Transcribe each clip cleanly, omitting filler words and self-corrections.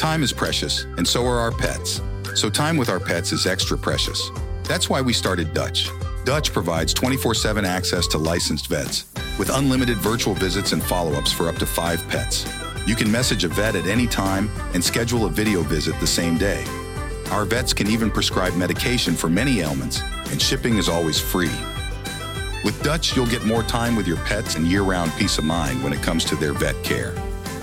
Time is precious, and so are our pets. So time with our pets is extra precious. That's why we started Dutch. Dutch provides 24/7 access to licensed vets with unlimited virtual visits and follow-ups for up to 5 pets. You can message a vet at any time and schedule a video visit the same day. Our vets can even prescribe medication for many ailments, and shipping is always free. With Dutch, you'll get more time with your pets and year-round peace of mind when it comes to their vet care.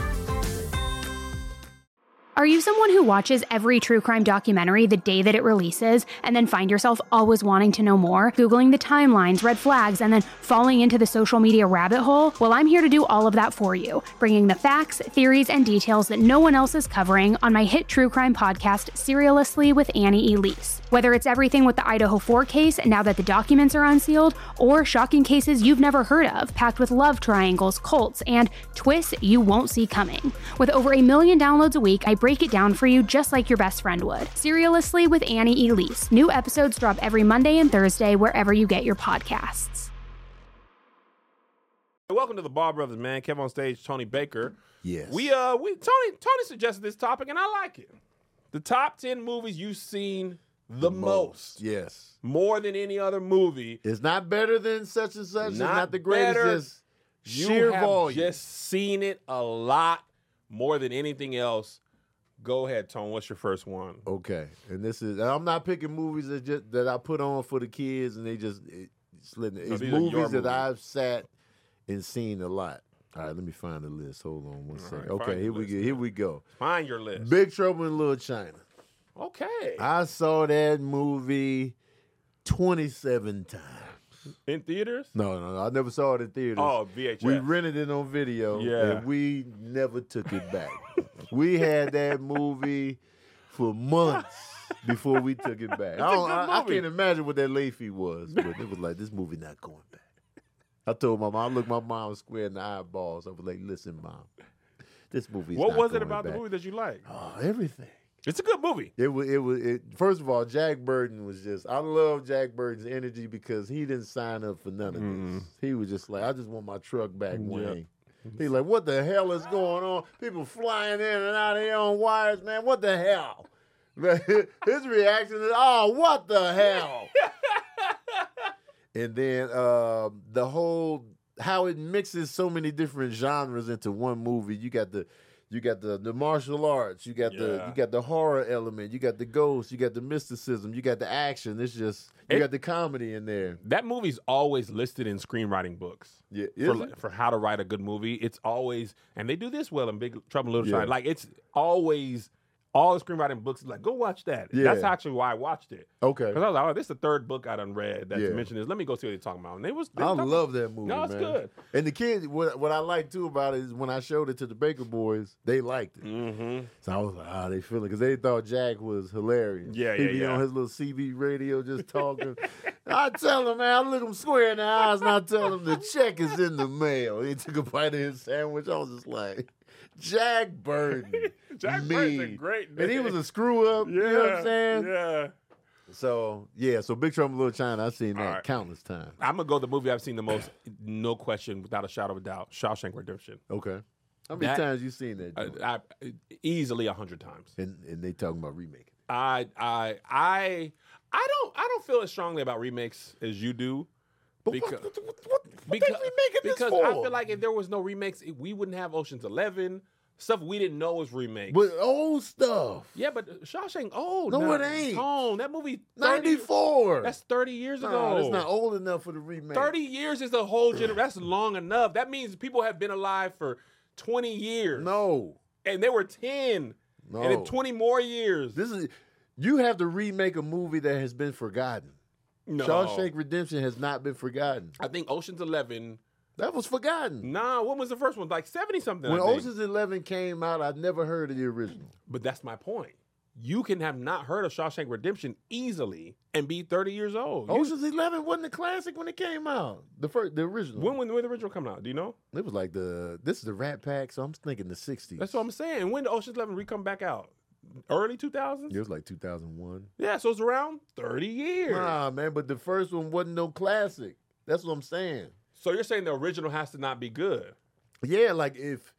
Are you someone who watches every true crime documentary the day that it releases and then find yourself always wanting to know more, Googling the timelines, red flags, and then falling into the social media rabbit hole? Well, I'm here to do all of that for you, bringing the facts, theories, and details that no one else is covering on my hit true crime podcast, Serialously with Annie Elise. Whether it's everything with the Idaho 4 case now that the documents are unsealed, or shocking cases you've never heard of, packed with love triangles, cults, and twists you won't see coming. With over 1 million downloads a week, I break it down for you just like your best friend would. Serialously with Annie Elise. New episodes drop every Monday and Thursday wherever you get your podcasts. Welcome to the Ball Brothers, man. Kev on stage, Tony Baker. Yes. Tony suggested this topic, and I like it. The top 10 movies you've seen the most. Yes. More than any other movie. It's not better than such and such. It's not the greatest. better. Just sheer You have volume. just seen it a lot more than anything else. Go ahead, Tone. What's your first one? Okay. And I'm not picking movies that I put on for the kids and they just slid. It's these are your movies that movies. I've sat and seen a lot. All right, let me find the list. Hold on one second. right, Okay, find here your we list, go. man. Here we go. Find your list. Big Trouble in Little China. Okay. I saw that movie 27 times. In theaters? No. I never saw it in theaters. Oh, VHS. We rented it on video, Yeah. and we never took it back. We had that movie for months before we took it back. I movie. can't imagine what that late fee was, but it was like, this movie not going back. I told my mom, I looked my mom square in the eyeballs. I was like, listen, Mom, this movie's What not was it going about back. the movie that you liked? Oh, everything. It's a good movie. First of all, Jack Burton was I love Jack Burton's energy because he didn't sign up for none of this. He was just like, I just want my truck back, Wayne. He's like, what the hell is going on? People flying in and out of here on wires, man. What the hell? His reaction is, oh, what the hell? And then the whole, how it mixes so many different genres into one movie. You got the martial arts, you got the horror element, you got the ghosts, you got the mysticism, you got the action. It's just you got the comedy in there. That movie's always listed in screenwriting books. Yeah, for how to write a good movie. It's always, and they do this well in Big Trouble in Little China. Like, it's always, all the screenwriting books is like, go watch that. Yeah. That's actually why I watched it. Okay. Because I was like, oh, this is the third book I done read that Yeah. mentioned this. Let me go see what they're talking about. And they I love that movie. No, it's man. good. And the kids, what I like too about it is when I showed it to the Baker boys, they liked it. Mm-hmm. So I was like, they feel it because they thought Jack was hilarious. Yeah, He'd yeah, be yeah. on his little CB radio just talking. I tell him, man, I look him square in the eyes and I tell him the check is in the mail. He took a bite of his sandwich. I was just like, Jack Burton. Jack me. Burton's a great And he name. was a screw up. You know what I'm saying? Yeah. So Big Trouble in Little China, I've seen that All right. countless times. I'm going to go the movie I've seen the most, no question, without a shadow of a doubt, Shawshank Redemption. Okay. How many times you seen that? joint? Easily 100 times. And they talking about remaking. I don't feel as strongly about remakes as you do. But Because- what they remaking this Because for? I feel like if there was no remakes, we wouldn't have Ocean's 11. Stuff we didn't know was remakes. But old stuff. Yeah, but Shawshank old. No, now. it ain't. Tone, that movie 30, 94. That's 30 years ago. No, that's not old enough for the remake. 30 years is a whole generation. That's long enough. That means people have been alive for 20 years. No. And they were 10. No. And then 20 more years. You have to remake a movie that has been forgotten. No. Shawshank Redemption has not been forgotten. I think Ocean's 11. That was forgotten. Nah, when was the first one? Like 70 something. When I think. Ocean's 11 came out, I'd never heard of the original. But that's my point. You can have not heard of Shawshank Redemption easily and be 30 years old. Ocean's 11 wasn't a classic when it came out. The original. When the original come out? Do you know? It was like this is the Rat Pack, so I'm thinking the 60s. That's what I'm saying. When did Ocean's 11 come back out? Early 2000s? It was like 2001. Yeah, so it's around 30 years. Nah, man, but the first one wasn't no classic. That's what I'm saying. So you're saying the original has to not be good? Yeah, like if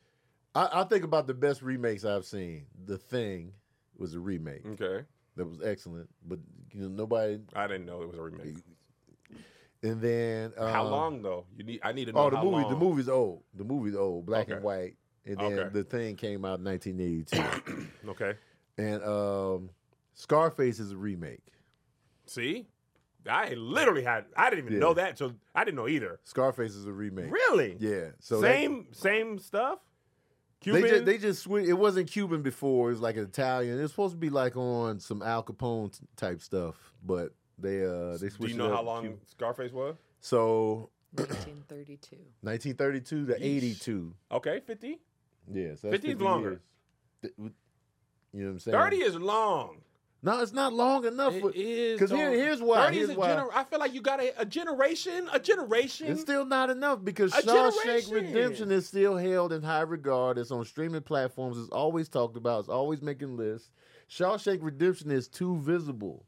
I think about the best remakes I've seen. The Thing was a remake. Okay. That was excellent, but nobody. I didn't know it was a remake. And then How long though? I need to know. the movie. The movie's old. The movie's old, black Okay. and white. And then The Thing came out in 1982. Okay. And Scarface is a remake. See, I literally I didn't even know that, so I didn't know either. Scarface is a remake. Really? Yeah. So same stuff. Cuban. They just switched. It wasn't Cuban before. It was like an Italian. It was supposed to be like on some Al Capone type stuff, but they switched. Do you know how long Scarface was? So 1932. 1932 to 82. Okay, 50. Yeah, so that's 50 is longer. Years. You know what I'm saying? 30 is long. No, it's not long enough. It is. Because here's why. 30 is I feel like you got a generation. A generation. It's still not enough because A Shawshank generation. Redemption is still held in high regard. It's on streaming platforms. It's always talked about. It's always making lists. Shawshank Redemption is too visible.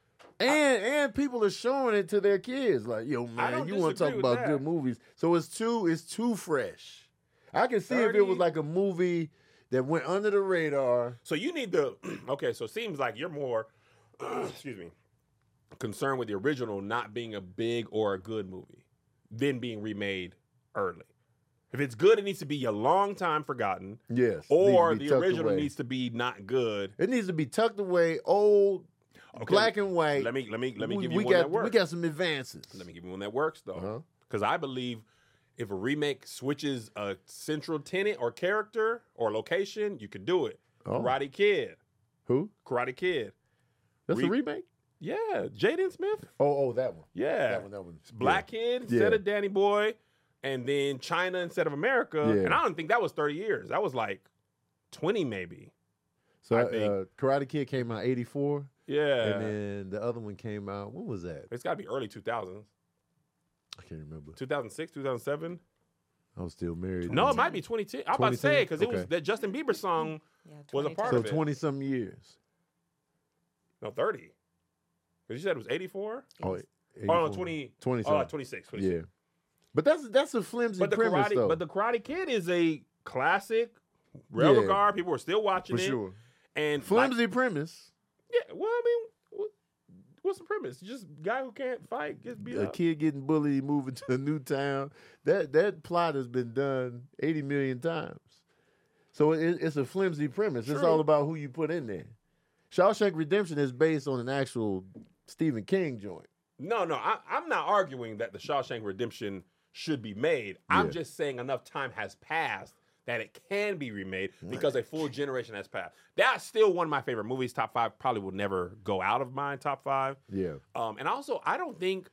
And people are showing it to their kids. Like, yo, man, you want to talk about good movies. So it's too fresh. I can see if it was like a movie that went under the radar. So you need the okay. So it seems like you're more, excuse me, concerned with the original not being a big or a good movie than being remade early. If it's good, it needs to be a long time forgotten. Yes. Or the original needs to be not good. It needs to be tucked away, old, black and white. Let me give you one that works. We got some advances. Let me give you one that works though, because I believe if a remake switches a central tenet or character or location, you can do it. Karate Kid. Who? Karate Kid. That's a remake? Yeah, Jaden Smith. Oh, that one. Yeah, that one. Black Kid instead of Danny Boy, and then China instead of America. Yeah. And I don't think that was 30 years. That was like 20 maybe. So I think. Karate Kid came out 84. Yeah. And then the other one came out, when was that? It's got to be early 2000s. I can't remember. 2006, 2007. I was still married. No, it might be 2010. I'm about to say because it was that Justin Bieber song was a part of it. So 20-something years. No, 30. Because you said it was 84? Oh, 84. Oh, no, 20. 26. Yeah. But that's a flimsy premise, though. But the Karate Kid is a classic, real regard. People are still watching For it. sure. And flimsy premise. Yeah, well, I mean, what's the premise? Just guy who can't fight gets beat up. A kid getting bullied, moving to a new town. That plot has been done 80 million times. So it's a flimsy premise. True. It's all about who you put in there. Shawshank Redemption is based on an actual Stephen King joint. No, I'm not arguing that the Shawshank Redemption should be made. I'm just saying enough time has passed that it can be remade because a full generation has passed. That's still one of my favorite movies. Top 5 probably will never go out of my top 5. Yeah. And also, I don't think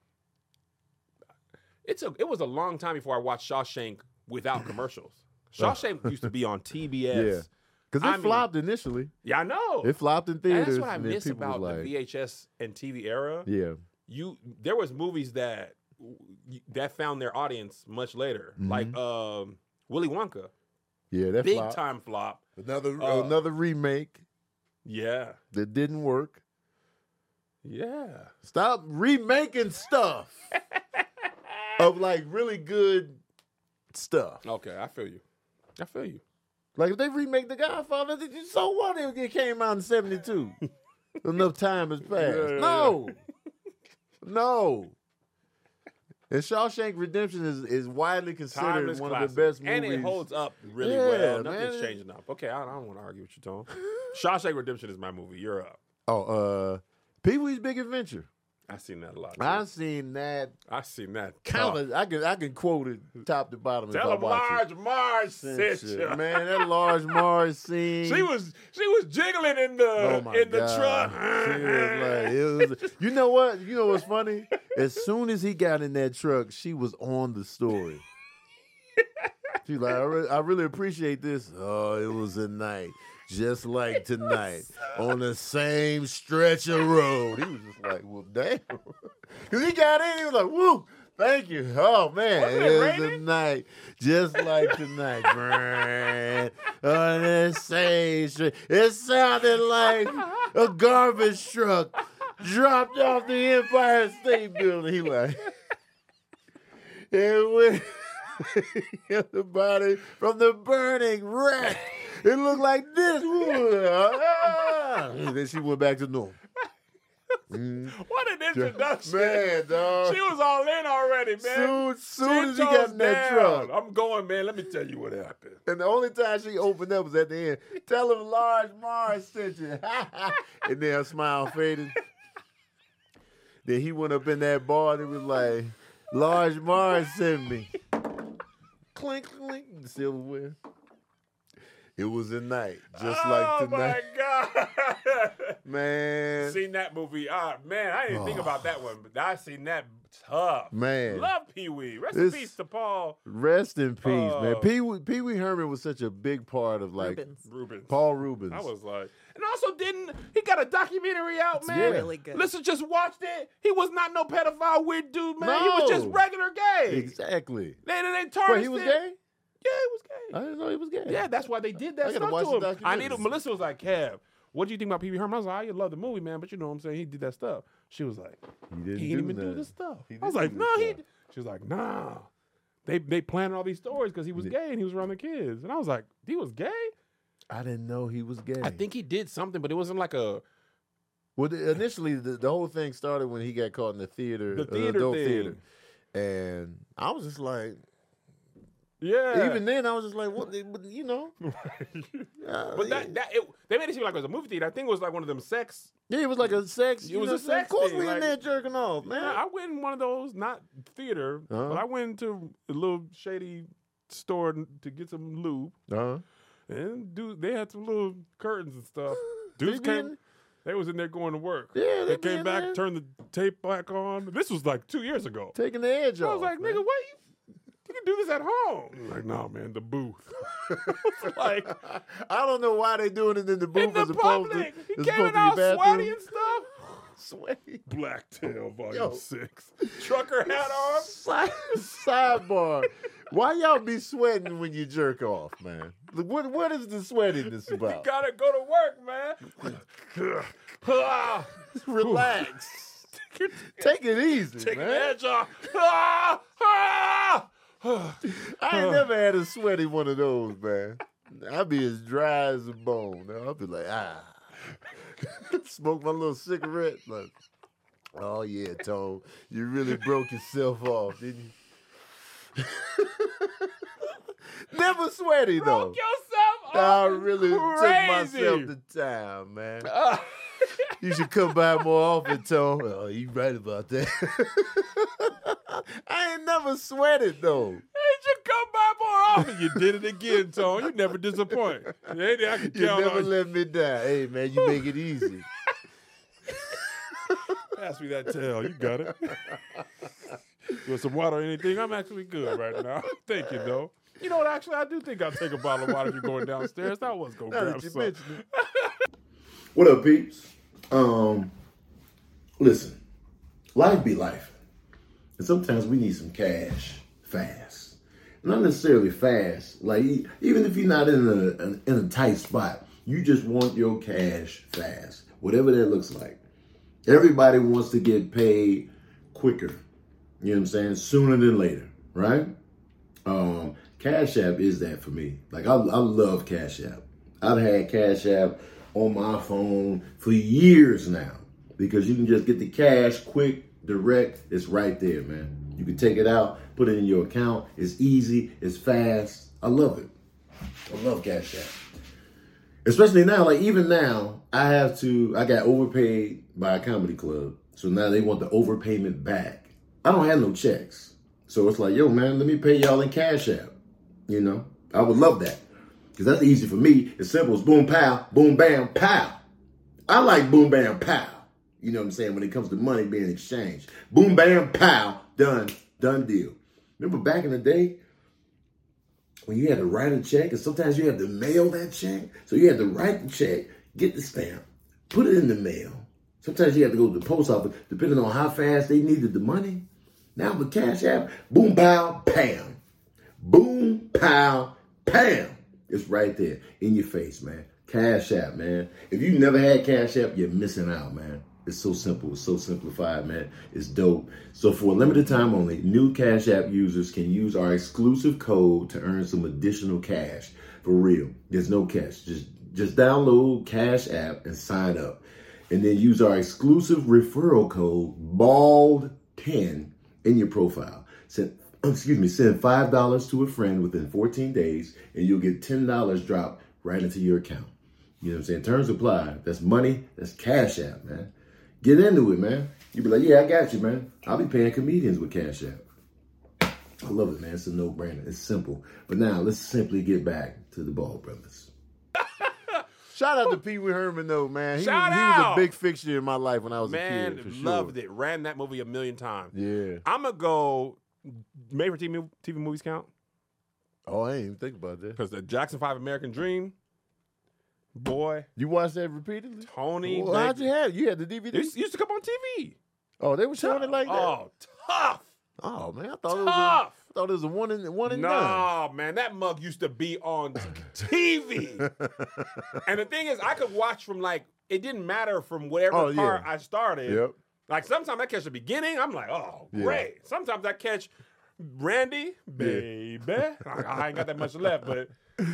it was a long time before I watched Shawshank without commercials. Shawshank used to be on TBS. Yeah. Because it flopped initially. Yeah, I know. It flopped in theaters. And that's what I miss about the VHS and TV era. Yeah. There was movies that found their audience much later. Like Willy Wonka. Yeah, that big time flop. Another remake. Yeah. That didn't work. Yeah. Stop remaking stuff of like really good stuff. Okay, I feel you. Like if they remake The Godfather, so what if it came out in 72? Enough time has passed. Yeah. No. And Shawshank Redemption is widely considered one of the best movies. And it holds up really well. Nothing's changing up. Okay, I don't want to argue with you, Tom. Shawshank Redemption is my movie. You're up. Pee-wee's Big Adventure. I've seen that a lot. I've seen that. Countless. I can quote it top to bottom. Tell him Large Marge sent you. Man, that Large Marge scene. She was jiggling in the truck. She was like, you know what? You know what's funny? As soon as he got in that truck, she was on the story. She's like, I really appreciate this. Oh, it was a night. Just like tonight, on the same stretch of road. He was just like, well, damn. Because he got in, he was like, woo, thank you. Oh, man, it was a night. Just like tonight. On the same stretch. It sounded like a garbage truck dropped off the Empire State Building. He like, it went. The body from the burning wreck. It looked like this. And then she went back to normal. What an introduction. Man, dog. She was all in already, man. Soon as he got in that truck. I'm going, man. Let me tell you what happened. And the only time she opened up was at the end. Tell him Large Mars sent you. And then her smile faded. Then he went up in that bar and it was like, Large Mars sent me. Clink, clink, the silverware. It was a night, just like tonight. Oh, my God. Man. Seen that movie. Man, I didn't think about that one, but I seen that tough. Man. Love Pee-wee. Rest in peace to Paul. Rest in peace, man. Pee-wee Herman was such a big part of, like, Rubens. Paul Rubens. I was like, and also he got a documentary out, man. Really good. Listen, just watched it. He was not no pedophile weird dude, man. No. He was just regular gay. Exactly. They tarnished Wait, he was it. gay? Yeah, he was gay. I didn't know he was gay. Yeah, that's why they did that I gotta stuff watch to the him. documentary. Melissa was like, Kev, what do you think about Pee-wee Herman? I was like, I love the movie, man, but you know what I'm saying? He did that stuff. She was like, he didn't even do this stuff. I was like, no, she was like, nah. They planted all these stories because he was gay and he was around the kids. And I was like, he was gay? I didn't know he was gay. I think he did something, but it wasn't like a... Well, initially, the whole thing started when he got caught in the theater. The theater adult thing. theater. And I was just like... Yeah. Even then, I was just like, what? You know. But they made it seem like it was a movie theater. I think it was like one of them sex. Yeah, it was like a sex. It was a sex Of course, thing, we in like- there jerking off, man. Yeah, I went in one of those, not theater, Uh-huh. but I went into a little shady store to get some lube. Uh-huh. And they had some little curtains and stuff. Dudes came. They was in there going to work. Yeah, They be came in back, there. turned the tape back on. This was like 2 years ago. Taking the edge off. I was like, man. nigga, what you can do this at home. He was like, no, man, the booth. Like, I don't know why they doing it in the booth in the as opposed to. public. He as came in opposed to all the sweaty bathroom. and stuff. Sweaty. Blacktail, Volume Yo. 6. Trucker hat on. Sidebar. Why y'all be sweating when you jerk off, man? What is the sweatiness You about? gotta go to work, man. Relax. Take it easy, Take the man. edge off. I I ain't never had a sweaty one of those, man. I'd be as dry as a bone. I'll be like, smoke my little cigarette. Like, oh yeah, Tone, you really broke yourself off, didn't you? Never sweaty though. Broke yourself I off. really took myself the time, man. You should come by more often, Tone. Oh, you right about that. I ain't never sweated though. Hey, you come by more often. You did it again, Tone. You never disappoint. Anything I can You count never on. let me down. Hey, man, you make it easy. Pass me that tail. You got it. You want some water or anything? I'm actually good right now. Thank you, though. You know what? Actually, I do think I'll take a bottle of water if you're going downstairs. I was going to Now grab that you some. mentioned it. What up, peeps? Listen, life be life. And sometimes we need some cash fast. Not necessarily fast. Like, even if you're not in a tight spot, you just want your cash fast. Whatever that looks like. Everybody wants to get paid quicker. You know what I'm saying? Sooner than later, right? Cash App is that for me. Like, I love Cash App. I've had Cash App on my phone for years now because you can just get the cash quick, direct. It's right there, man. You can take it out, put it in your account. It's easy. It's fast. I love it. I love Cash App. Especially now, like even now, I got overpaid by a comedy club. So now they want the overpayment back. I don't have no checks. So it's like, yo, man, let me pay y'all in Cash App. You know, I would love that. Because that's easy for me. It's simple. It's boom, pow, boom, bam, pow. I like boom, bam, pow. You know what I'm saying? When it comes to money being exchanged. Boom, bam, pow, done deal. Remember back in the day when you had to write a check and sometimes you had to mail that check? So you had to write the check, get the stamp, put it in the mail. Sometimes you had to go to the post office depending on how fast they needed the money. Now with Cash App, boom, pow, pam. Boom, pow, pam. It's right there in your face, man. Cash App, man. If you never had Cash App, you're missing out, man. It's so simple. It's so simplified, man. It's dope. So for a limited time only, new Cash App users can use our exclusive code to earn some additional cash. For real. There's no catch. Just download Cash App and sign up. And then use our exclusive referral code, BALD10, in your profile. Send $5 to a friend within 14 days, and you'll get $10 dropped right into your account. You know what I'm saying? Terms apply. That's money. That's Cash App, man. Get into it, man. You be like, yeah, I got you, man. I'll be paying comedians with Cash App. I love it, man. It's a no-brainer. It's simple. But now, let's simply get back to the Ball Brothers. Shout out to Pee Wee Herman, though, man. He Shout was out. a big fixture in my life when I was a kid. For loved sure. it. Ran that movie a million times. Yeah. I'm going to go, made for TV movies count? Oh, I ain't even think about that. Because the Jackson 5 American Dream, boy, You watched that repeatedly? Tony. Well, how'd you have it? You had the DVD? It used to come on TV. Oh, they were showing it like that? Oh, tough. Oh, man, I thought it was a one and done. No, man, that mug used to be on TV. And the thing is, I could watch from it didn't matter from whatever part I started. Yep. Like sometimes I catch the beginning, I'm like, oh, Yeah. great. Sometimes I catch Randy, baby. I ain't got that much left, but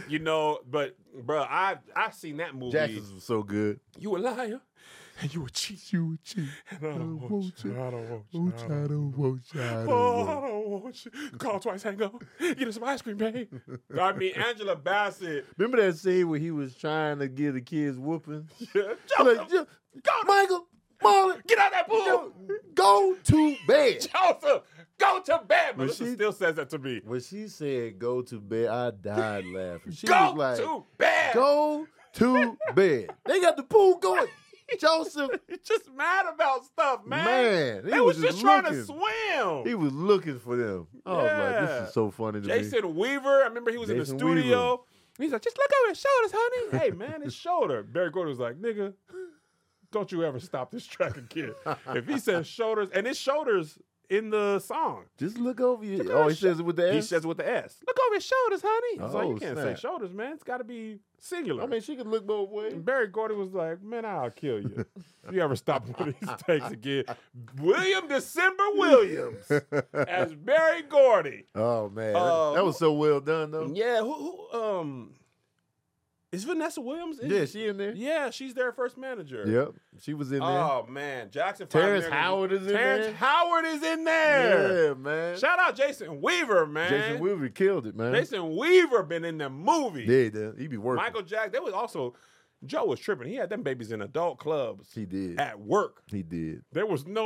bro, I seen that movie. Jackson's was so good. You a liar. And you a cheat. You a cheat. And I don't want you. I don't want you. I don't want you. I don't Oh, want I don't want you. Call twice, hang up. Get us some ice cream, babe. I mean, Angela Bassett. Remember that scene where he was trying to give the kids whooping? Joseph, Michael, Marlon, get out that pool. go to bed. Joseph, go to bed. When Melissa she- still says that to me. When she said go to bed, I died laughing. She Go was like, to bed. go to bed. They got the pool going. Joseph, He's just mad about stuff, man. Man, he they was was just just trying to looking. swim. he was looking for them. I was like, Yeah. this is so funny to me. Jason Weaver, I remember he was Jason in the studio. He's like, just look over his shoulders, honey. Hey, man, his shoulder. Barry Gordon was like, nigga, don't you ever stop this track again. If he says shoulders, and his shoulders in the song. Just look over you. Look Oh, over he his says it with the S? He says it with the S. Look over his shoulders, honey. So Oh, you can't snap. say shoulders, man. It's got to be singular. I mean, she could look both ways. And Barry Gordy was like, man, I'll kill you. If you ever stop one of these takes again. William December Williams as Barry Gordy. Oh, man. That was so well done, though. Yeah, who is Vanessa Williams? Yeah, she in there? Yeah, she's their first manager. Yep. She was in there. Oh, man. Jackson Terrence 5 Howard is in Terrence there. Howard is in there. Yeah, man. Shout out Jason Weaver, man. Jason Weaver killed it, man. Jason Weaver been in the movie. Yeah, he be working. Michael Jackson. There was also, Joe was tripping. He had them babies in adult clubs. He did. At work. He did. There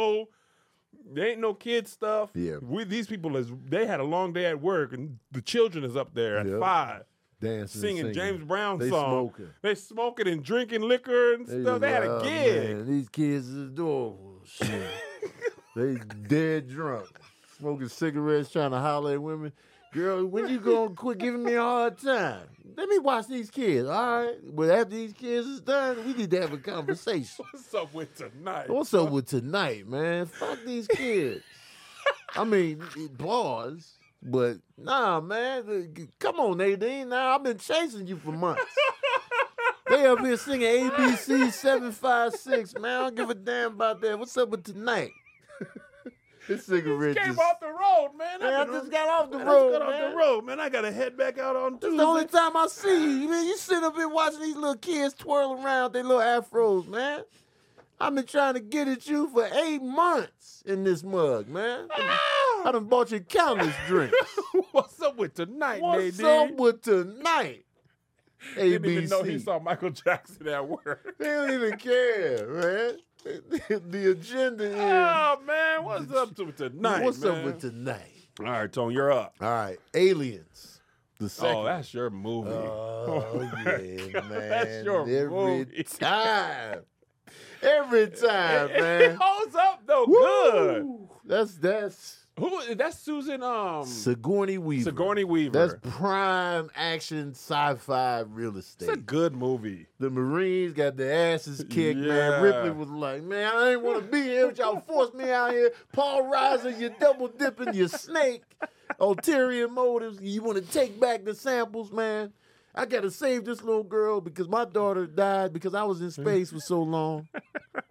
ain't no kid stuff. Yeah. These people, they had a long day at work, and the children is up there at Yep. 5. Dancing, Singing James Brown They song. smoking. They smoking and drinking liquor and stuff. They had a gig. Man, these kids is adorable. Shit. They dead drunk. Smoking cigarettes, trying to holler at women. Girl, when you gonna quit giving me a hard time? Let me watch these kids, all right? But after these kids is done, we need to have a conversation. What's up with tonight? What's up with tonight, man? Fuck these kids. I mean, applause. But nah, man, come on, Nadine. Now I've been chasing you for months. They up here singing ABC 756, man. I don't give a damn about that. What's up with tonight? This cigarette Came just... off the road, man. Man, I just got off the I road, just got man. off the road, man. I gotta head back out on This Tuesday. is the only time I see you, man. You sit up here watching these little kids twirl around their little afros, man. I've been trying to get at you for 8 months in this mug, man. I done bought you countless drinks. What's up with tonight, What's Nadine? up with tonight? Didn't even know he ABC. saw Michael Jackson at work. They don't even care, man. The agenda is... Oh, man, what's up to tonight, What's man? up with tonight? All right, Tone, you're up. All right, Aliens. The second. Oh, that's your movie. Oh, yeah, man. That's your Every movie. time. Every time, It man. holds up, though, good. Woo! That's That's Susan, Sigourney Weaver. Sigourney Weaver. That's prime action sci-fi real estate. It's a good movie. The Marines got their asses kicked, Yeah. man. Ripley was like, man, I ain't want to be here, but y'all forced me out here. Paul Reiser, you double dipping, you snake. Ulterior motives. You want to take back the samples, man. I got to save this little girl because my daughter died because I was in space for so long.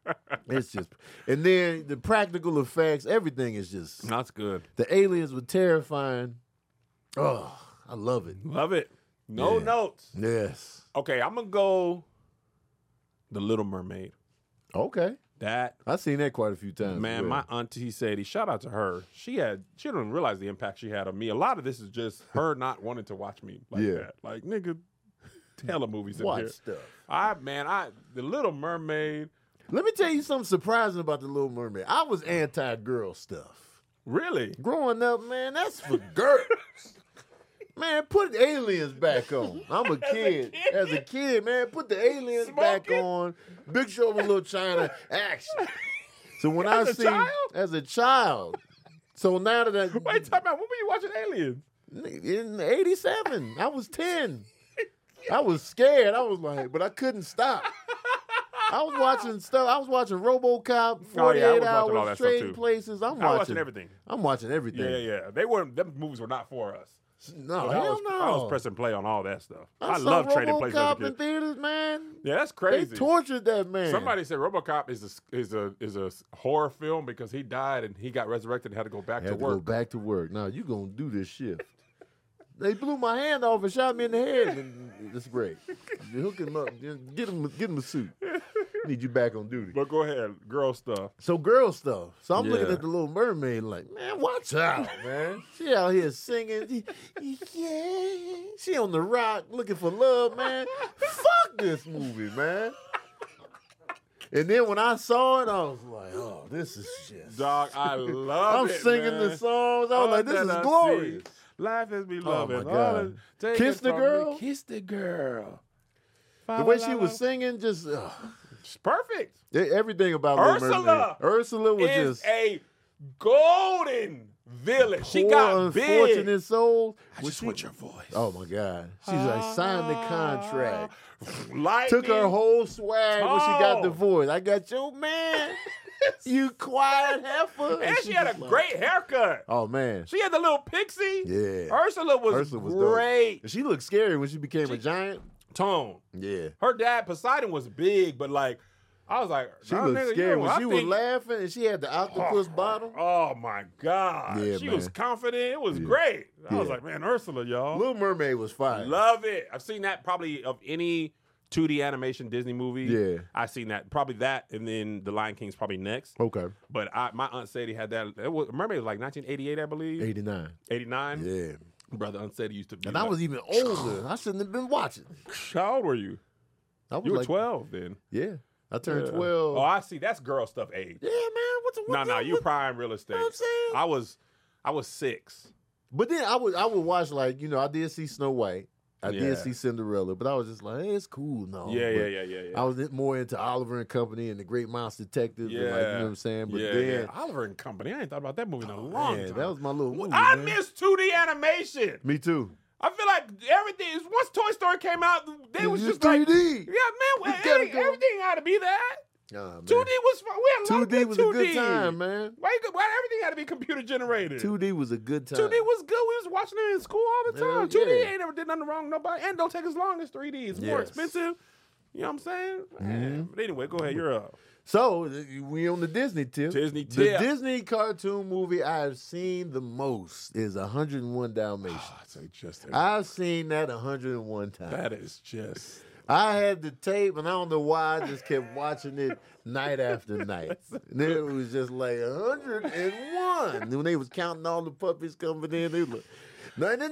It's just, and then the practical effects, everything is just. That's good. The aliens were terrifying. Oh, I love it. Love it. No notes. Yes. Okay, I'm gonna go The Little Mermaid. Okay. That I've seen that quite a few times. man, my auntie Sadie, shout out to her. She didn't realize the impact she had on me. A lot of this is just her not wanting to watch me like that. Like, nigga, hella movies in watch here. stuff. The Little Mermaid. Let me tell you something surprising about The Little Mermaid. I was anti-girl stuff. Really? Growing up, man, that's for girls. Man, put aliens back on. I'm a kid. As a kid, man, put the aliens back on. Big Show with Little China, action. So when as a child, so now that Wait, time out. When were you watching Aliens? in '87, I was 10. I was scared. I was like, but I couldn't stop. I was watching stuff. I was watching RoboCop, 48 Hours, Trading Places. I'm watching everything. I'm watching everything. Yeah. Them movies were not for us. No, But hell no. I was pressing play on all that stuff. I saw love Trading Places as a RoboCop in kid. theaters, man. Yeah, that's They crazy. tortured that man. Somebody said RoboCop is a horror film because he died and he got resurrected and had to go back had to to go work. back to work. Now you gonna do this shift. They blew my hand off and shot me in the head. And it's great. You hook him up. Get him a suit. Need you back on duty. But go ahead, girl stuff. So girl stuff. So I'm looking Yeah. at the Little Mermaid like, man, watch out, man. She out here singing. Yeah. She on the rock looking for love, man. Fuck this movie, man. And then when I saw it, I was like, oh, this is just. Dog, I love I'm it, singing man. the songs. I was like, this is glorious. Life is beloved. Oh, my God. Take Kiss it the from girl? me. Kiss the girl. The way she was singing, just It's perfect. everything about Little Ursula Mermaid. Ursula was is just a golden villain. She poor, got big. unfortunate soul. I just want your voice. Oh my God! She's like signed the contract. Lightning. Took her whole swag when she got Tall. divorced. I got your man. You quiet heifer. And she had a just like- great haircut. Oh man. She had the little pixie. Yeah. Ursula was dope. great. And she looked scary when she became a giant. Tone. Yeah. Her dad, Poseidon, was big, but like, I was like, She "Nah, looked nigga, scary when she was think- laughing and she had the octopus bottle. Oh my God. Yeah, she man. was confident. It was great. I was Yeah. like, man, Ursula, y'all. Little Mermaid was fire. Love it. I've seen that probably of any 2D animation Disney movie. Yeah. I've seen that. Probably that, and then The Lion King's probably next. Okay. But my Aunt Sadie had that. Mermaid was like 1988, I believe. 89. 89. Yeah. Brother Aunt Sadie used to be. And I was even older. I shouldn't have been watching. How old were you? I was You were like, 12 then. Yeah. I turned Yeah. 12. Oh, I see. That's girl stuff age. Yeah, man. No, you prime real estate. You know what I'm saying? I was 6. But then I would watch, like, I did see Snow White. I Yeah. did see Cinderella, but I was just like, hey, it's cool. No. Yeah. But I was more into Oliver and Company and the Great Mouse Detective. And, like, you know what I'm saying? But then, Oliver and Company. I ain't thought about that movie in a long man, time. that was my little movie. I man. miss 2D animation. Me too. I feel like everything is once Toy Story came out, they was It's just like, 3D. yeah, man, gotta go. everything had to be that. Nah, man. 2D was fun. We had a lot of 2D good was 2D. a good time, man. Why everything had to be computer generated? 2D was a good time. 2D was good. We was watching it in school all the Hell time. 2D yeah. ain't never did nothing wrong to nobody, and don't take as long as 3D. It's more Yes. expensive. You know what I'm saying? Man, but anyway, go ahead. You're up. So, we on the Disney tip. Disney The tip. Disney cartoon movie I've seen the most is 101 Dalmatians. I've seen that 101 times. That is just. I had the tape, and I don't know why I just kept watching it night after night. And then it was just like 101. And when they was counting all the puppies coming in, they was like, 99,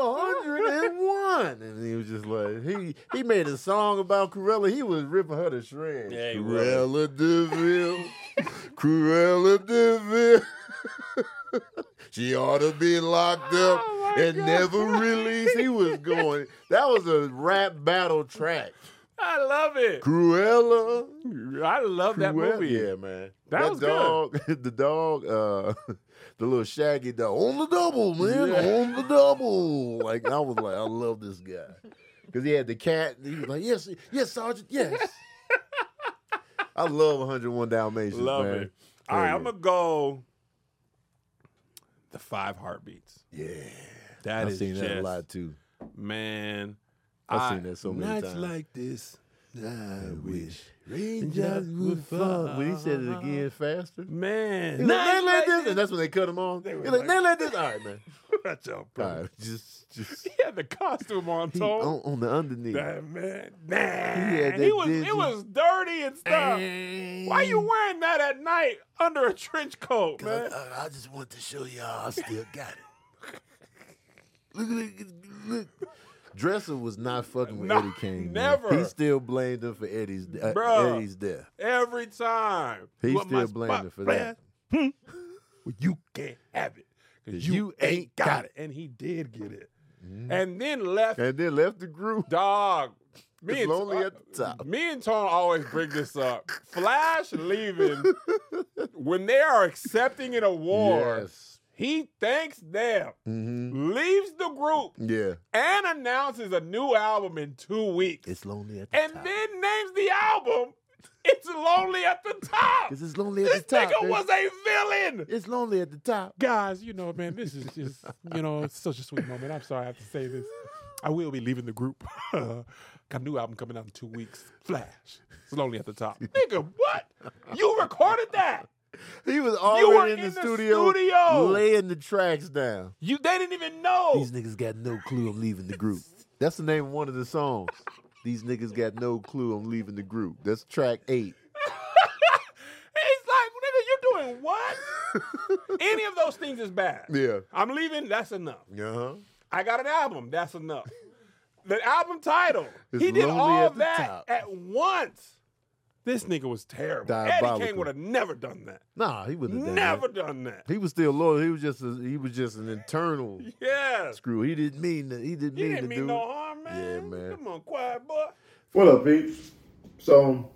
101. And he was just like, he made a song about Cruella. He was ripping her to shreds. Yeah, he Cruella DeVille. Cruella DeVille. She ought to be locked up and never released. He was going. That was a rap battle track. I love it. Cruella. I love that Cruella. movie. Yeah, man. That was dog, the dog, the little shaggy dog. On the double, man. On the double. Like, I was like, I love this guy. Because he had the cat. And he was like, yes, Sergeant, yes. I love 101 Dalmatians, Love man. it. All right, I'm going to go The 5 Heartbeats. Yeah. That I've is seen that a just- lot, too. Man. I've seen that so many nights times. like this, I wish raindrops would fall. When he said it again faster, Man. he's like, like this, and that's when they cut him on. He's like, like this. All right, man. That's your All brother. right, just He had the costume on, he, Tone. on the underneath. That man. had He that was dingy- it was dirty and stuff. Why you wearing that at night under a trench coat, man? I just want to show y'all I still got it. Look. Dresser was not fucking with No, Eddie Kane. never. Man. He still blamed him for Eddie's Bruh. Eddie's death. Every time. He You want my still blamed spot him for flash? that. Well, you can't have it. Because you ain't got it. And he did get it. And then left. And then left the group. Dog. It's lonely at the top. Me and Tone always bring this up. Flash leaving when they are accepting an award. Yes. He thanks them, Mm-hmm. leaves the group, Yeah. and announces a new album in 2 weeks. It's lonely at the And top. then names the album It's Lonely at the Top. Because it's lonely at This the top. nigga baby. was a villain. It's lonely at the top. Guys, you know, man, this is just, it's such a sweet moment. I'm sorry I have to say this. I will be leaving the group. Got a new album coming out in 2 weeks. Flash. It's Lonely at the Top. Nigga, what? You recorded that? He was were already in in the the studio, studio. laying the tracks down. They didn't even know. These niggas got no clue I'm leaving the group. That's the name of one of the songs. These niggas got no clue I'm leaving the group. That's track 8. He's like, nigga, you doing what? Any of those things is bad. Yeah. I'm leaving, that's enough. Uh-huh. I got an album, that's enough. The album title, It's he did Lonely all at the that Top. at once. This nigga was terrible. Eddie Diabolical. King would have never done that. Nah, he wouldn't have done Never that. done that. He was still loyal. He was just an internal Yeah. screw. He didn't mean that. He didn't He mean didn't to mean do no it. harm, man. Yeah, man. Come on, quiet boy. What up, peeps? So,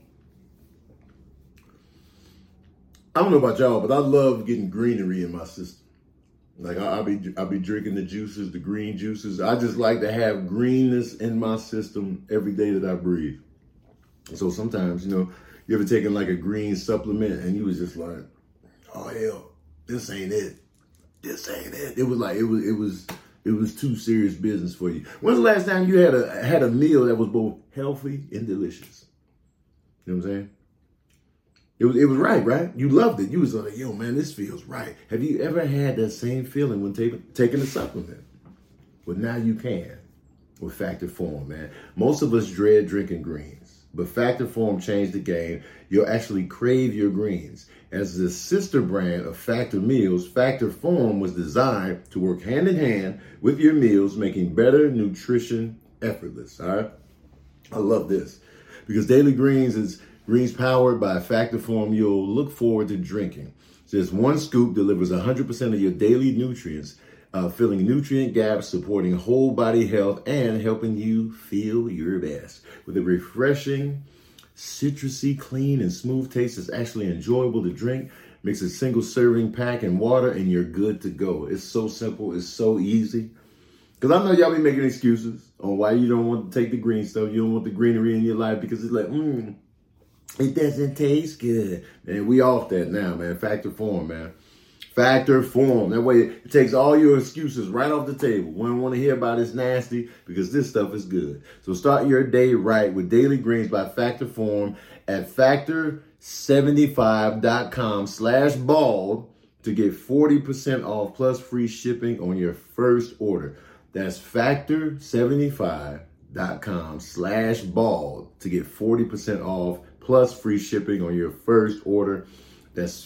I don't know about y'all, but I love getting greenery in my system. Like I'll be drinking the juices, the green juices. I just like to have greenness in my system every day that I breathe. So sometimes, you ever taken like a green supplement and you was just like, oh hell, this ain't it. This ain't it. It was like it was too serious business for you. When's the last time you had a meal that was both healthy and delicious? You know what I'm saying? It was right? You loved it. You was like, yo, man, this feels right. Have you ever had that same feeling when taking a supplement? Well, now you can with Factor Form, man. Most of us dread drinking greens, but Factor Form changed the game. You'll actually crave your greens. As the sister brand of Factor Meals, Factor Form was designed to work hand in hand with your meals, making better nutrition effortless, all right? I love this because Daily Greens is greens powered by Factor Form you'll look forward to drinking. Just one scoop delivers 100% of your daily nutrients, filling nutrient gaps, supporting whole body health, and helping you feel your best. With a refreshing, citrusy, clean, and smooth taste that's actually enjoyable to drink, mix a single serving pack in water, and you're good to go. It's so simple. It's so easy. Because I know y'all be making excuses on why you don't want to take the green stuff. You don't want the greenery in your life because it's like, it doesn't taste good. Man, we off that now, man. Factor Form, man. Factor Form. That way it takes all your excuses right off the table. We don't want to hear about it's nasty because this stuff is good. So start your day right with Daily Greens by Factor Form at factor75.com/bald to get 40% off plus free shipping on your first order. That's factor75.com/bald to get 40% off plus free shipping on your first order. That's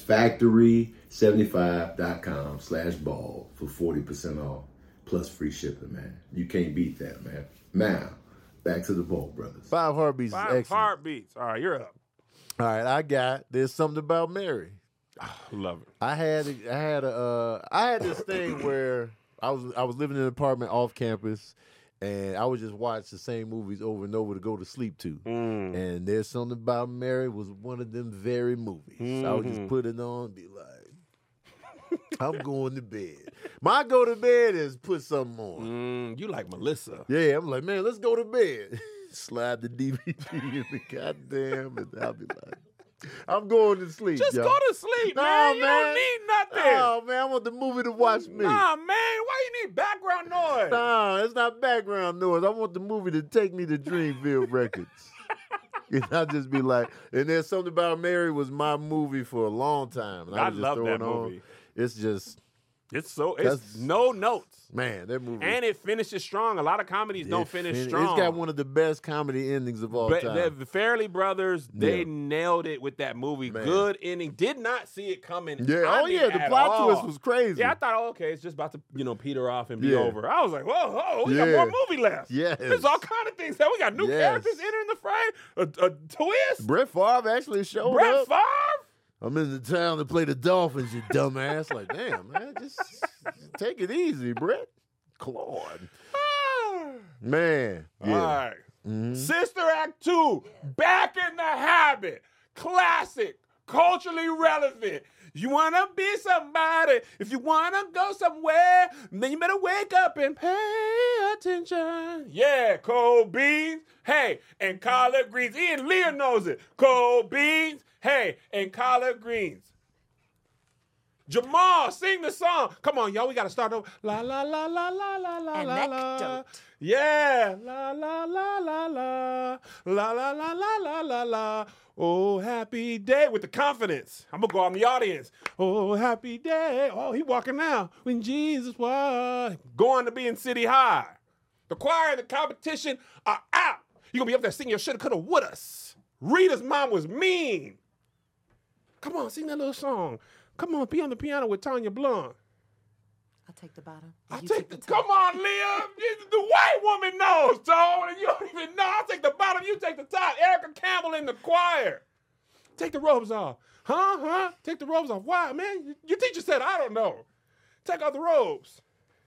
factory75.com/bald for 40% off plus free shipping, man. You can't beat that, man. Now, back to the Ball Brothers. 5 Heartbeats is 5 excellent. heartbeats. All right, you're up. All right, There's Something About Mary. Love it. I had this thing where I was living in an apartment off campus, and I would just watch the same movies over and over to go to sleep to. And There's Something About Mary was one of them very movies. I would just put it on and be like, I'm going to bed. My go to bed is put something on. You like Melissa. Yeah, I'm like, man, let's go to bed. Slide the DVD in the goddamn, and I'll be like, I'm going to sleep. Just y'all. go to sleep, man. You don't need nothing. Oh, man, I want the movie to watch me. Nah, man. Why you need background noise? Nah, it's not background noise. I want the movie to take me to Dreamville Records. And I'd just be like, and there's something about Mary was my movie for a long time. And I was just love throwing that movie. It's just, It's no notes. man, that movie. And it finishes strong. A lot of comedies don't finish strong. It's got one of the best comedy endings of all time. The Farrelly brothers, they Yeah. nailed it with that movie. Man. Good ending. Did not see it coming. Yeah. I Oh, didn't yeah. The at plot all. twist was crazy. Yeah, I thought, oh, okay, it's just about to, peter off and be Yeah. over. I was like, whoa, we Yeah. got more movie left. Yes. There's all kind of things. We got new Yes. characters entering the fray. A twist. Brett Favre actually showed Brett up. Favre. I'm in the town to play the Dolphins, you dumbass. Like, damn, man, just take it easy, Brett. Claude. Man. All Yeah. right. Mhm. Sister Act 2, Back in the Habit. Classic, culturally relevant. You want to be somebody. If you want to go somewhere, then you better wake up and pay attention. Yeah, cold beans. Hey, and collard greens. Ian Lear knows it. Cold beans. Hey, and collard greens. Jamal, sing the song. Come on, y'all. We got to start over. La, la, la, la, la, la, la, la, la. Anecdote. Yeah. La, la, la, la, la. La, la, la, la, la, la, la. Oh, happy day. With the confidence. I'm going to go on the audience. Oh, happy day. Oh, he walking now. When Jesus was going to be in City High. The choir and the competition are out. You're going to be up there singing your shoulda, coulda, wouldas. Rita's mom was mean. Come on, sing that little song. Come on, be on the piano with Tanya Blunt. I'll take the bottom. I You take the the, top. come on, Leah. The white woman knows, Tone, and you don't even know. I'll take the bottom, you take the top. Erica Campbell in the choir. Take the robes off. Huh? Take the robes off. Why, man? Your teacher said, I don't know. Take off the robes.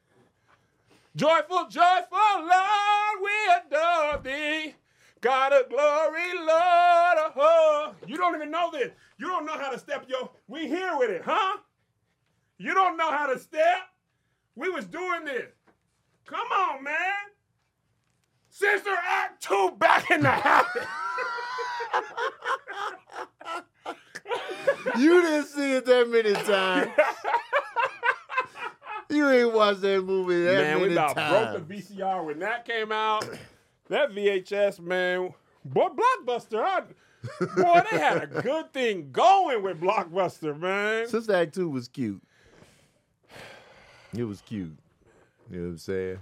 Joyful, joyful, Lord, we adore thee. God of glory, Lord, oh. You don't even know this. You don't know how to step we here with it, huh? You don't know how to step? We was doing this. Come on, man. Sister Act 2, Back in the Habit. You didn't see it that many times. You ain't watched that movie that Man, we many about times. broke the VCR when that came out. That VHS, man. Boy, Blockbuster, boy, they had a good thing going with Blockbuster, man. Sister Act 2 was cute. It was cute. You know what I'm saying?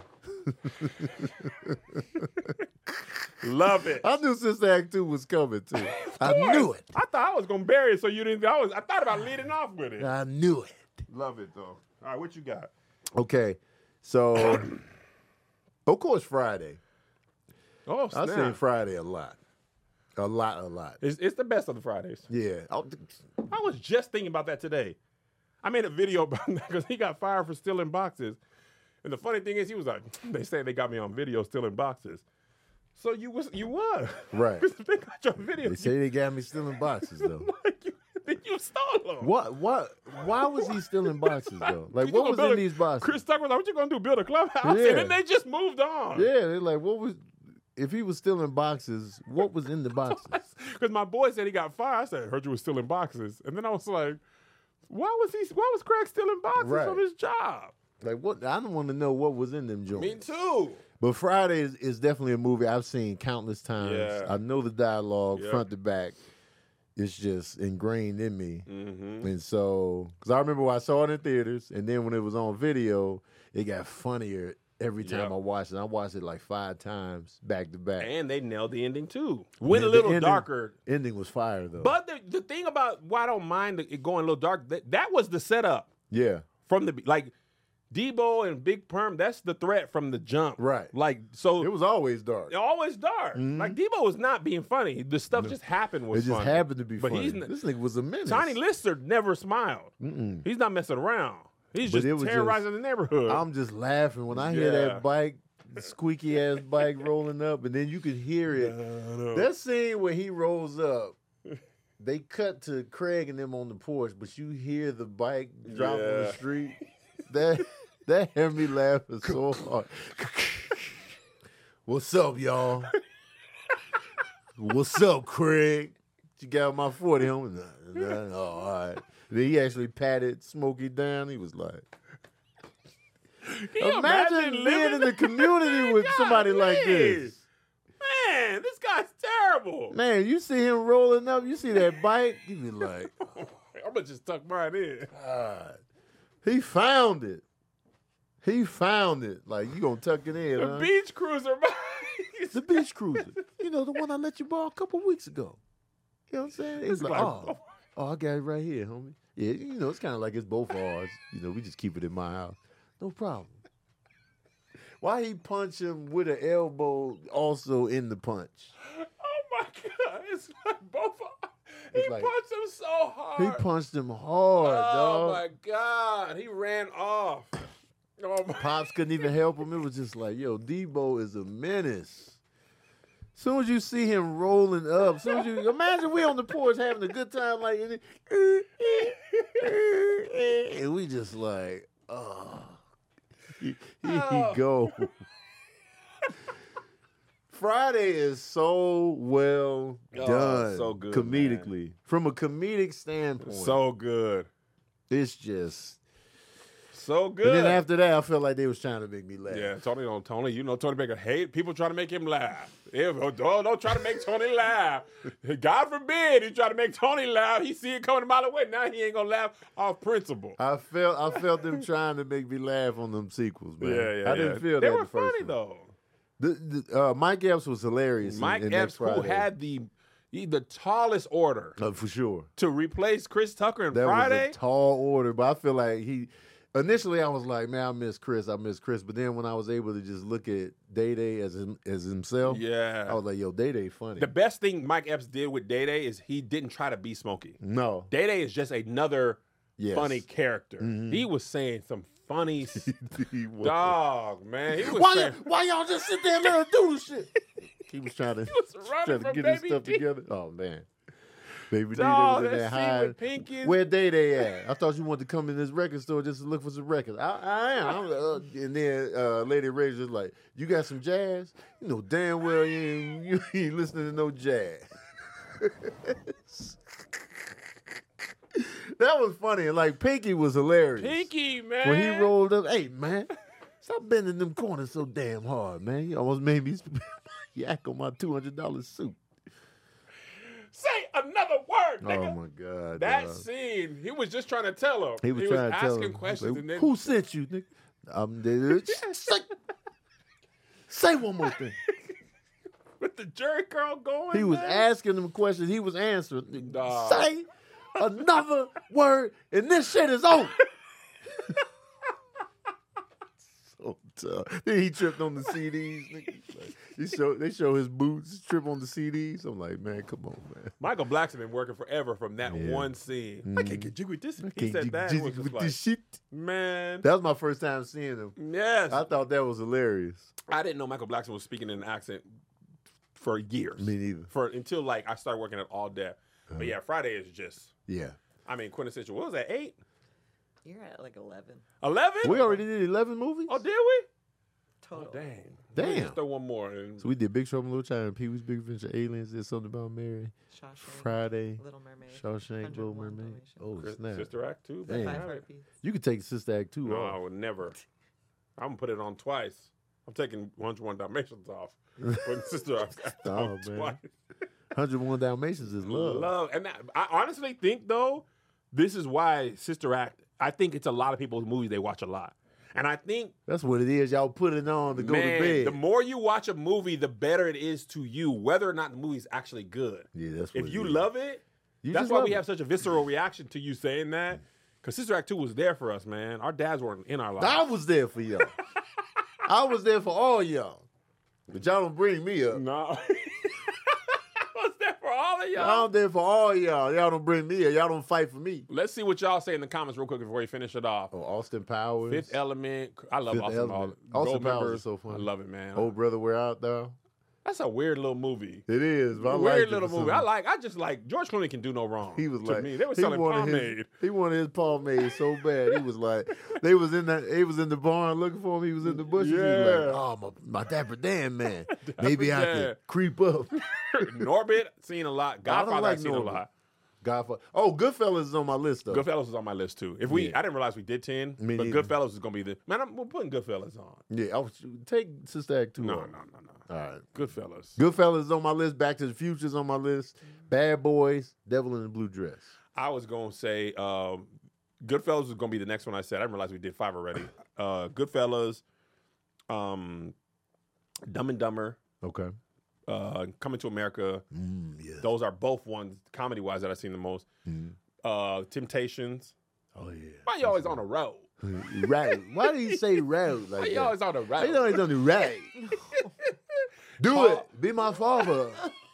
Love it. I knew Sister Act 2 was coming, too. I knew it. I thought I was gonna bury it so you didn't. I thought about leading off with it. I knew it. Love it though. All right, what you got? Okay, so, of course, Friday. Oh, I've snap. seen Friday a lot. A lot. It's the best of the Fridays. Yeah. I was just thinking about that today. I made a video about that because he got fired for stealing boxes. And the funny thing is, he was like, they say they got me on video stealing boxes. So you was. Right. They got your video. They say they got me stealing boxes, though. You stole them. What? Why was he stealing boxes, though? Like, You what gonna was build in a- these boxes? Chris Tucker was like, what you going to do, build a clubhouse? Yeah. And then they just moved on. Yeah, they're like, what was... If he was stealing boxes, what was in the boxes? Because my boy said he got fired. I said, heard you were stealing boxes. And then I was like, why was Craig stealing boxes Right. from his job? Like, what? I don't want to know what was in them joints. Me too. But Friday is definitely a movie I've seen countless times. Yeah. I know the dialogue Yeah. front to back. It's just ingrained in me. Mm-hmm. And so, because I remember when I saw it in theaters, and then when it was on video, it got funnier every time Yep. I watched it. I watched it like 5 times back to back. And they nailed the ending too. Went Yeah, a the little ending- darker. Ending was fire, though. But the thing about why I don't mind it going a little dark, that was the setup yeah. from the, like, Debo and Big Perm, that's the threat from the jump. Right. Like, so It was always dark. always dark. Like, Debo was not being funny. The stuff just happened It was just funny. happened to be But funny. he's This nigga was a menace. Tiny Lister never smiled. He's not messing around. He's But just it was terrorizing the neighborhood. I'm just laughing when I hear Yeah. that bike, squeaky ass bike rolling up, and then you can hear it. That scene where he rolls up, they cut to Craig and them on the porch, but you hear the bike drop on the Yeah. street. That had me laughing so hard. What's up, y'all? What's up, Craig? You got my 40 on? Oh, all right. Then he actually patted Smokey down. He was like, Can you imagine being in the community with somebody like this. Man, this guy's terrible. Man, you see him rolling up, you see that bike, you be like, I'm gonna just tuck mine in. God. He found it. He found it. Like, you gonna tuck it in, The huh? beach cruiser bike. The beach cruiser. You know, the one I let you borrow a couple weeks ago. You know what I'm saying? He's like, oh, I got it right here, homie. Yeah, you know, it's kind of like it's both ours. You know, we just keep it in my house. No problem. Why he punch him with an elbow also in the punch? Oh my God! It's like both. He It's like- punched him so hard. He punched him hard, Oh dog. my God! He ran off. Oh my. Pops couldn't even help him. It was just like, yo, Debo is a menace. Soon as you see him rolling up, soon as you imagine we on the porch having a good time, like, and we just like, oh, here he go. Friday is so well done, so good, comedically. From a comedic standpoint, So good. it's just. So good. And then after that, I felt like they was trying to make me laugh. Yeah, Tony, you know Tony Baker hate people trying to make him laugh. Don't try to make Tony laugh. God forbid he try to make Tony laugh. He see it coming a mile away. Now he ain't gonna laugh off principle. I felt them trying to make me laugh on them sequels, man. Yeah. I didn't feel they that were the first funny one. though. Mike Epps was hilarious. Mike in Epps, Next who Friday. had the tallest order For sure. to replace Chris Tucker in That Friday. was a tall order, but I feel like initially I was like, man, I miss Chris. But then when I was able to just look at Day-Day as himself, Yeah. I was like, yo, Day-Day funny. The best thing Mike Epps did with Day-Day is he didn't try to be Smokey. No. Day-Day is just another Yes. funny character. Mhm. He was saying some funny He was. dog, man. He was saying, Why y'all just sit there and let her do the shit? He was trying to, was running trying to from get his Baby stuff D. together. Oh, man. Baby D, Dog, they was in that there scene hiding. with Pinkins. Where Day at? I thought you wanted to come in this record store just to look for some records. I am. And then Lady Ray's just like, you got some jazz? You know damn well you ain't listening to no jazz. That was funny. And like Pinky was hilarious. Pinky, man. When he rolled up, hey man, stop bending them corners so damn hard, man. You almost made me yak on my $200 suit. Say another word, Oh nigga. my God. That dog. scene, he was just trying to tell her. He was trying to tell asking him. questions, Like, and then who sent you, nigga? Say one more thing. with the jury girl going. He was man. asking them questions. He was answering. Dog. Say another word, and this shit is over. So tough. Then he tripped on the CDs. Nigga. They show his boots trip on the CDs. I'm like, man, come on, man. Michael Blackson been working forever from that Yeah. one scene. I can't get jiggy with this. He Can't said jig- that. jig- It was just with like, this shit. man. That was my first time seeing him. Yes. I thought that was hilarious. I didn't know Michael Blackson was speaking in an accent for years. Me neither. Until like I started working at All Day. But yeah, Friday is just, Yeah. I mean, quintessential. What was that, 8? You're at like 11 11? We already did 11 movies? Oh, did we? total. Oh, dang. Damn. Let me just throw one more. And So we did Big Trouble in Little China, Pee Wee's Big Adventure, Aliens, Did Something About Mary, Shawshank, Friday, Little Mermaid, Shawshank, Little 101 Mermaid. Dalmatians. Oh, snap. Sister Act 2? Damn. 500 piece. You could take Sister Act 2 No, I off. would never. I'm going to put it on twice. I'm taking 101 Dalmatians off. Putting Sister Act on Oh, man. twice. 101 Dalmatians is love. And I honestly think, though, this is why Sister Act, I think it's a lot of people's movies they watch a lot. And I think, That's what it is. Y'all put it on to go man, to bed. the more you watch a movie, the better it is to you, whether or not the movie's actually good. Yeah, that's what If it you is. love it, You that's just why love we it. have such a visceral reaction to you saying that. Because Sister Act 2 was there for us, man. Our dads weren't in our lives. I was there for y'all. I was there for all y'all. But y'all don't bring me up. No. I was there for all of y'all. I'm there for all y'all. Y'all don't bring me up. Y'all don't fight for me. Let's see what y'all say in the comments real quick before we finish it off. Oh, Austin Powers. Fifth Element. I love Fifth Austin Element. Powers. Austin Gold Powers Members. is so funny. I love it, man. Oh, brother, we're out there. That's a weird little movie. It is. But I Weird liked it little for movie. some- I just like George Clooney can do no wrong. He was to like, me. They were he selling wanted pomade. He wanted his pomade so bad. He was like, he was in the barn looking for him. He was in the bushes. He was Yeah. like, oh, my Dapper Dan man. Maybe I Dan. could creep up. Norbit, seen a lot. I don't Godfather, like I've seen a Norbit. lot. Godfather. Oh, Goodfellas is on my list, though. Goodfellas is on my list, too. I didn't realize we did 10, Me but neither. Goodfellas is going to be we're putting Goodfellas on. Yeah, take Sister Act 2 No. off. All right. Goodfellas. Goodfellas is on my list. Back to the Future is on my list. Bad Boys, Devil in the Blue Dress. I was going to say Goodfellas was going to be the next one I said. I didn't realize we did 5 already. Goodfellas, Dumb and Dumber, Okay. Coming to America. Yeah. Those are both ones, comedy-wise, that I've seen the most. Temptations. Oh, yeah. Why you always on the road? Right. Why do you say road like Why you that? always on the road? You always on the right. Do it. Be my father.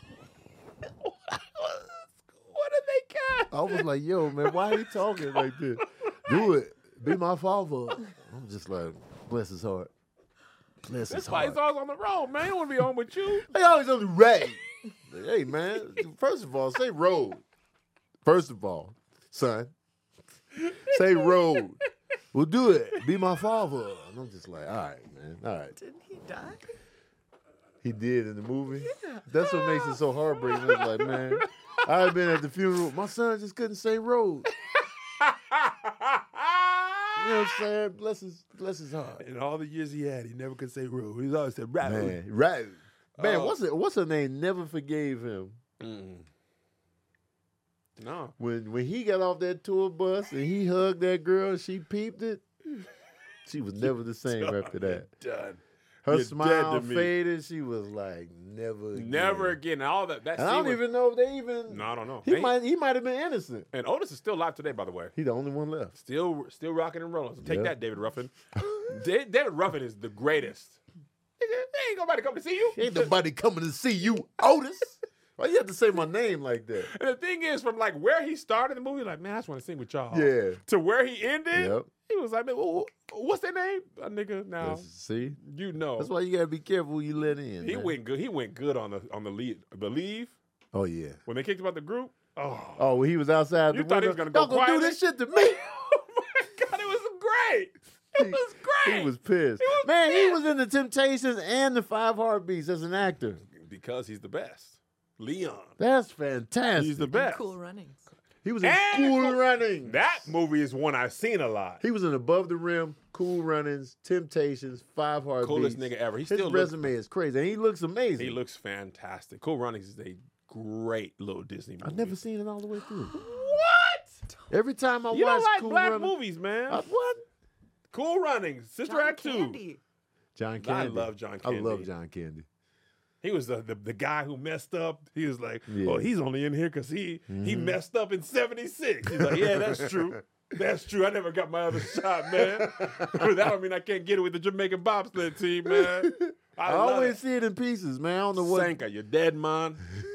What did they cut? I was like, yo, man, why are you talking like this? Do it. Be my father. I'm just like, bless his heart. Bless his That's why heart. he's always on the road, man. He want to be home with you. They always on the right. Hey, man. First of all, say road. First of all, son. Say road. Well, do it. Be my father. And I'm just like, all right, man. All right. Didn't he die? He did in the movie. Yeah. That's what makes it so heartbreaking. I was like, man, I had been at the funeral. My son just couldn't say road. You know what I'm saying? Bless his heart. In all the years he had, he never could say road. He always said road. Man, right. Man, what's her name? Never forgave him. No. When he got off that tour bus and he hugged that girl and she peeped it, she was never the same after that. Done. Her You're smile dead to me. faded. She was like, never again. Never again. All that. And I don't even know if they even. No, I don't know. He might have been innocent. And Otis is still alive today, by the way. He the only one left. Still rocking and rolling. So take Yep. that, David Ruffin. David Ruffin is the greatest. Nigga, ain't nobody come to see you. Ain't nobody coming to see you, Otis. Why you have to say my name like that? And the thing is, from like where he started the movie, like, man, I just want to sing with y'all. Yeah. To where he ended, Yep. he was like, man, what's their name? A nigga now. See? You know. That's why you gotta be careful who you let in. He man. went good. He went good on the lead. Believe Oh yeah. when they kicked him out the group. Oh, Oh, when he was outside You the thought he window. was gonna go Y'all gonna do quietly? this shit to me. oh my God, it was great. It was great. He was pissed. was Man, he pissed. was in the Temptations and the Five Heartbeats as an actor. Because he's the best. Leon. That's fantastic. He's the best. Cool Runnings. He was in And Cool Runnings. That movie is one I've seen a lot. He was in Above the Rim, Cool Runnings, Temptations, Five Heartbeats. Coolest nigga ever. He His still looks, resume is crazy, and he looks amazing. he looks fantastic. Cool Runnings is a great little Disney movie. I've never seen it all the way through. What? Every time I You watch don't like Cool black Runnings, movies, man. What? Cool Runnings. Sister John Act 2. Candy. John I Candy. love John I Candy. love John Candy. He was the guy who messed up. He was like, Yeah. oh, he's only in here because he messed up in 76. He's like, yeah, that's true. That's true. I never got my other shot, man. But that don't mean I can't get it with the Jamaican bobsled team, man. I love always it. see it in pieces, man. I don't know what. Sanka, you're dead, man.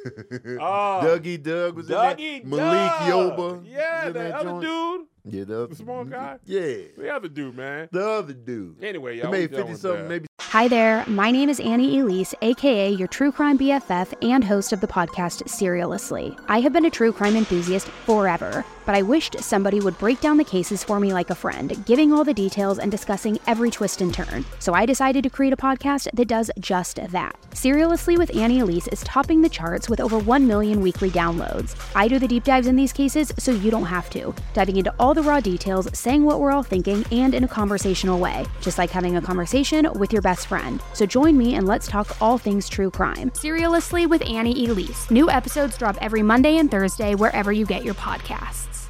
Oh, Dougie Doug was Dougie in there. Malik Doug. Yoba. Yeah, was in the that other joint. dude. Yeah, the small guy? Yeah, The other dude, man. the other dude. Anyway, He y'all. made we done 50 with something, that. maybe. Hi there, my name is Annie Elise, aka your true crime BFF and host of the podcast Serialously. I have been a true crime enthusiast forever, but I wished somebody would break down the cases for me like a friend, giving all the details and discussing every twist and turn. So I decided to create a podcast that does just that. Serialously with Annie Elise is topping the charts with over 1 million weekly downloads. I do the deep dives in these cases so you don't have to, diving into all the raw details, saying what we're all thinking, and in a conversational way, just like having a conversation with your best friend. So join me and let's talk all things true crime. Serialously with Annie Elise. New episodes drop every Monday and Thursday wherever you get your podcasts.